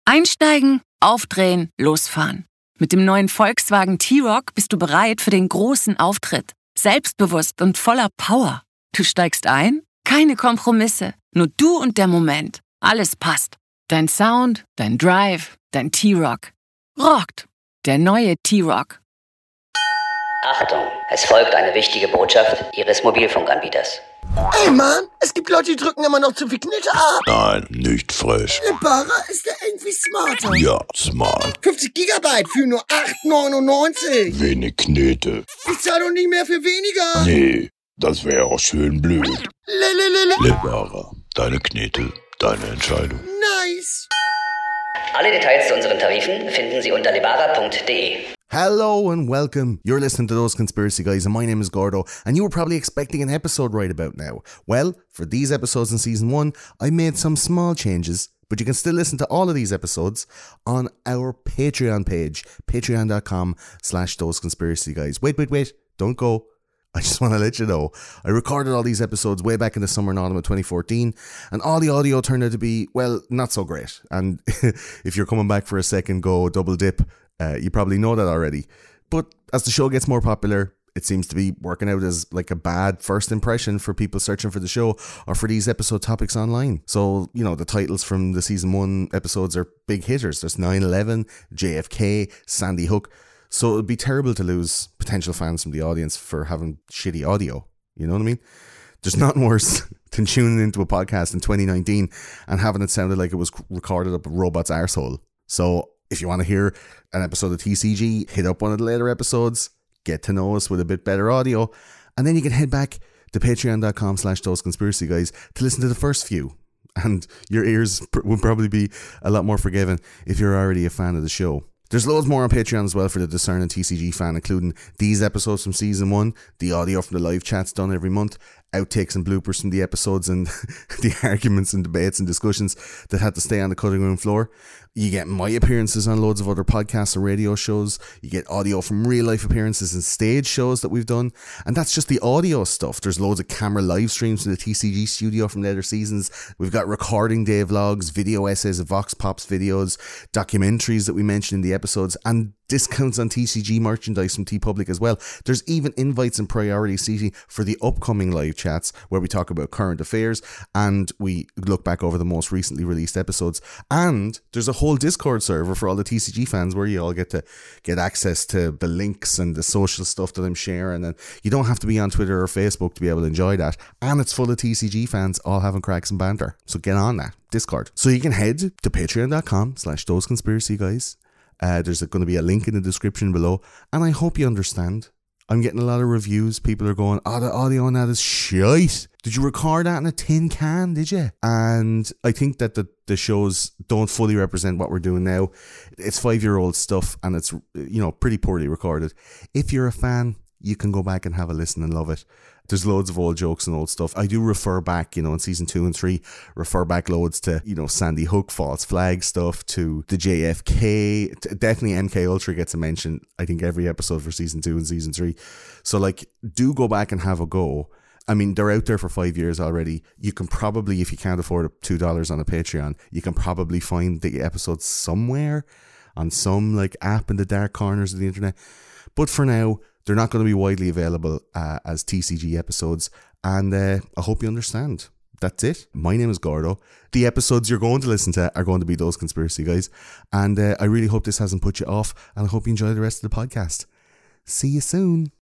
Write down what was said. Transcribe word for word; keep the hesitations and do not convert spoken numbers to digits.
Einsteigen, aufdrehen, losfahren. Mit dem neuen Volkswagen T-Roc bist du bereit für den großen Auftritt. Selbstbewusst und voller Power. Du steigst ein? Keine Kompromisse. Nur du und der Moment. Alles passt. Dein Sound, dein Drive, dein T-Roc. Rockt. Der neue T-Roc. Achtung, es folgt eine wichtige Botschaft Ihres Mobilfunkanbieters. Ey Mann, es gibt Leute, die drücken immer noch zu viel Knete ab. Nein, nicht frech. Der Barer ist ja irgendwie smarter. Ja, smart. fünfzig Gigabyte für nur acht neunundneunzig. Wenig Knete. Ich zahle doch nicht mehr für weniger. Nee, das wäre auch schön blöd. Lelelele. Lebara, deine Knete, deine Entscheidung. Nice. Alle Details zu unseren Tarifen finden Sie unter lebara punkt de. Hello and welcome. You're listening to Those Conspiracy Guys and my name is Gordo and you were probably expecting an episode right about now. Well, for these episodes in season one, I made some small changes, but you can still listen to all of these episodes on our Patreon page, patreon.com slash Those Conspiracy Guys. Wait, wait, wait, don't go. I just want to let you know, I recorded all these episodes way back in the summer and autumn of twenty fourteen, and all the audio turned out to be, well, not so great. And if you're coming back for a second go double dip, uh, you probably know that already. But as the show gets more popular, it seems to be working out as like a bad first impression for people searching for the show or for these episode topics online. So, you know, the titles from the season one episodes are big hitters. There's nine eleven, J F K, Sandy Hook. So it would be terrible to lose potential fans from the audience for having shitty audio. You know what I mean? There's nothing worse than tuning into a podcast in twenty nineteen and having it sounded like it was recorded up a robot's arsehole. So if you want to hear an episode of T C G, hit up one of the later episodes, get to know us with a bit better audio, and then you can head back to patreon.com slash those conspiracy guys to listen to the first few. And your ears would probably be a lot more forgiving if you're already a fan of the show. There's loads more on Patreon as well for the discerning T C G fan, including these episodes from season one, the audio from the live chats done every month, outtakes and bloopers from the episodes, and the arguments and debates and discussions that had to stay on the cutting room floor. You get my appearances on loads of other podcasts and radio shows. You get audio from real life appearances and stage shows that we've done. And that's just the audio stuff. There's loads of camera live streams from the T C G studio from later seasons. We've got recording day vlogs, video essays of Vox Pops videos, documentaries that we mentioned in the episodes, and discounts on T C G merchandise from TeePublic as well. There's even invites and priority seating for the upcoming live chats where we talk about current affairs and we look back over the most recently released episodes. And there's a whole Discord server for all the T C G fans where you all get to get access to the links and the social stuff that I'm sharing, and you don't have to be on Twitter or Facebook to be able to enjoy that. And it's full of T C G fans all having cracks and banter. So get on that Discord. So you can head to patreon.com slash those conspiracy guys. Uh, there's going to be a link in the description below, and I hope you understand. I'm getting a lot of reviews. People are going, oh, the audio on that is shite. Did you record that in a tin can, did you? And I think that the, the shows don't fully represent what we're doing now. It's five-year-old stuff, and it's, you know, pretty poorly recorded. If you're a fan, you can go back and have a listen and love it. There's loads of old jokes and old stuff. I do refer back, you know, in season two and three, refer back loads to, you know, Sandy Hook, false flag stuff, to the J F K. Definitely M K Ultra gets a mention, I think, every episode for season two and season three. So, like, do go back and have a go. I mean, they're out there for five years already. You can probably, if you can't afford two dollars on a Patreon, you can probably find the episodes somewhere on some, like, app in the dark corners of the internet. But for now, they're not going to be widely available uh, as T C G episodes, and uh, I hope you understand. That's it. My name is Gordo. The episodes you're going to listen to are going to be Those Conspiracy Guys, and uh, I really hope this hasn't put you off, and I hope you enjoy the rest of the podcast. See you soon.